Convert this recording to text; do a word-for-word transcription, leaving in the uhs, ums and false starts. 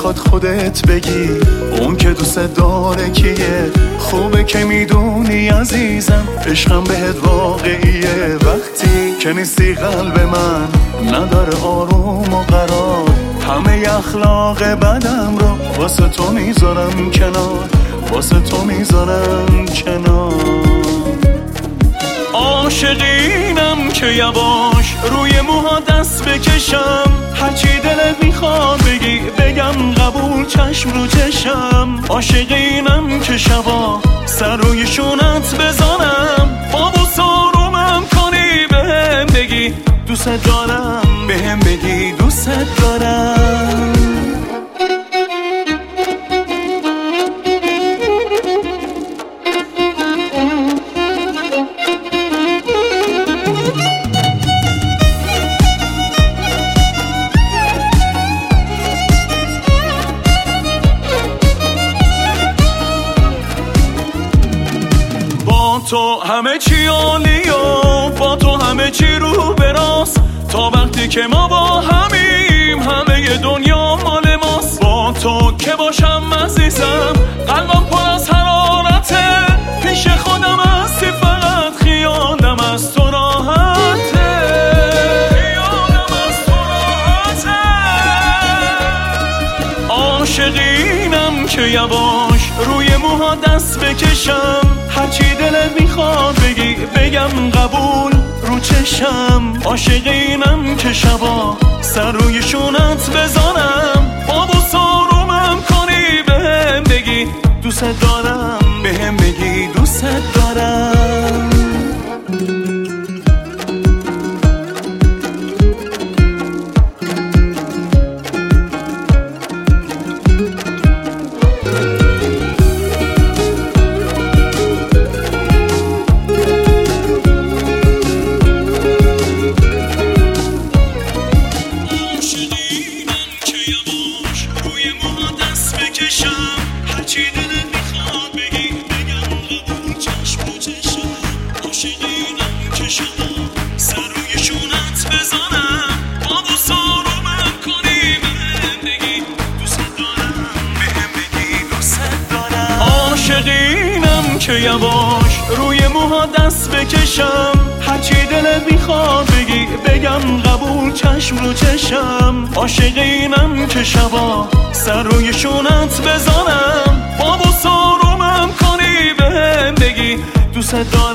میخواد خودت بگی اون که دوست داره کیه. خوبه که میدونی عزیزم عشقم بهت واقعیه. وقتی که نیستی قلب من نداره آروم و قرار، همه اخلاق بدم رو واسه تو میذارم کنار، واسه تو میذارم کنار. عاشقینم که یواش روی موها دست بکشم، هرچی دلت میخواد بگی بگم قبول چشم رو چشم. عاشقینم که شبا سر روی شونت بزنم، بابوس آرومم کنی بهم بگی دوست دارم، بهم بگی دوست دارم. تو همه چی عالیه، با تو همه چی رو براست. تا وقتی که ما با همیم همه دنیا مال ماست. با تو که باشم عزیزم قلبم پر از حرارته، پیش خودم هستی فقط خیالم از تو راحته، خیالم از تو راحته. عاشقینم که یواش روی موها دست بکشم، هرچی دلت میخواد بگی بگم قبول رو چشم. عاشقینم که شبا سر روی شونت بزنم، بابوس آرومم کنی بهم بگی دوست دارم، بهم بگی دوست دارم. هرچی دلت میخواد بگی بگم قبول چشم رو چشم. عاشقینم که شما سر روی شونت بزنم، بابوس آرومم کنی بهم بگی دوست دارم، بهم بگی دوست دارم. عاشقینم که یواش روی موها دست بکشم، هرچی دلت میخواد بگی بگم قبول چشم رو چشم. عاشقینم که شبا سر روی شونت بزنم، بابوس آرومم کنی بهم بگی دوست دارم.